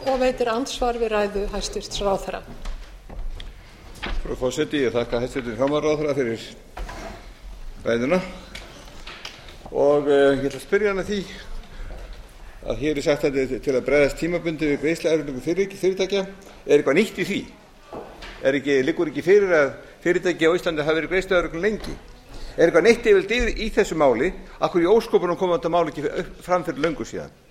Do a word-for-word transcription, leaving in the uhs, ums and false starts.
og veitir andsvar við ræðu hæstvirts ráðherra. Frú forseti, ég þakka hæstvirtum fjármálaráðherra fyrir ræðuna og uh, ég ætla að spyrja hana því að hér er sagt að þetta er til að bregðast tímabundið við greiðsluerfiðleikum fyrirtækja. Er eitthvað nýtt í því? Er ekki, liggur ekki fyrir að fyrirtæki á Íslandi hafi verið greiðsluerfiðleikum lengi? Er eitthvað neitt yfir í þessu máli? Af hverju í ósköpunum kom þetta mál ekki fram fyrir löngu síðan?